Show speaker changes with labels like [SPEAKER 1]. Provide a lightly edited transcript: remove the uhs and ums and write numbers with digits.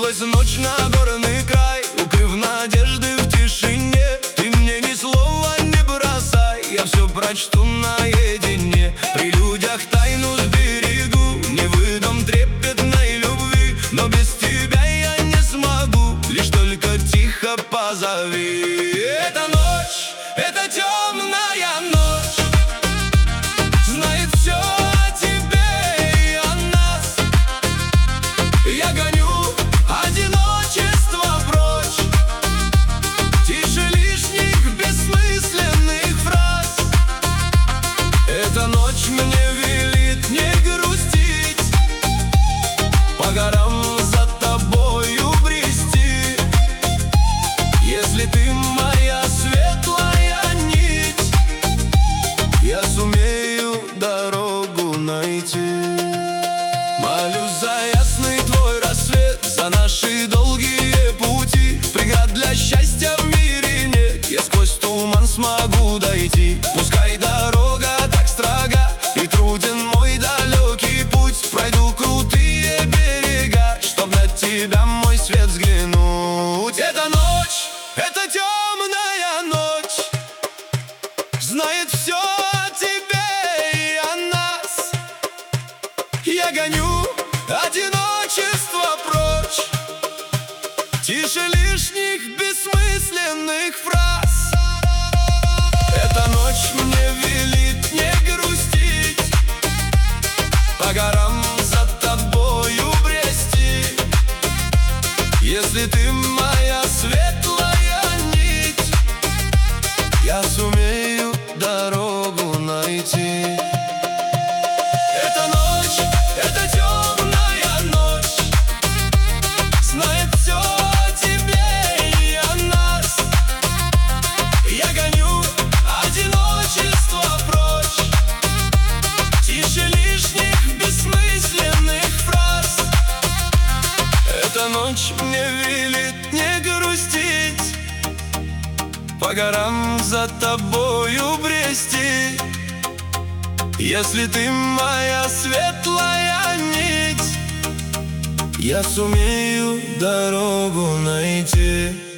[SPEAKER 1] Спустилась ночь на горный край, укрыв надежды в тишине. Ты мне ни слова не бросай, я все прочту наедине. При людях тайну сберегу, не выдам трепетной любви. Но без тебя я не смогу, лишь только тихо позови. Эта ночь, это темная ночь, знает все о тебе и о нас. Я гоню одиночество прочь, тише лишних бессмысленных фраз. Эта ночь мне велит не грустить, по горам за тобою брести. Если ты моя светлая нить, я сумею дорогу найти. Молюсь за ясный твой рассвет, за наши долгие пути. Преград для счастья в мире нет, я сквозь туман смогу дойти. Пускай дорога так строга и труден мой далекий путь, пройду крутые берега, чтоб на тебя мой свет взглянуть. Эта ночь, это темная ночь, знает все о тебе и о нас. Я гоню одиночество прочь, тише лишних бессмысленных фраз. Эта ночь мне велит не грустить, по горам за тобою брести. Если ты моя светлая нить, я сумею дорогу найти. Эта ночь, это темная ночь, знает все о тебе и о нас. Я гоню одиночество прочь, тише лишних бессмысленных фраз. Эта ночь мне велит не грустить, по горам за тобою брести. Если ты моя светлая нить, я сумею дорогу найти.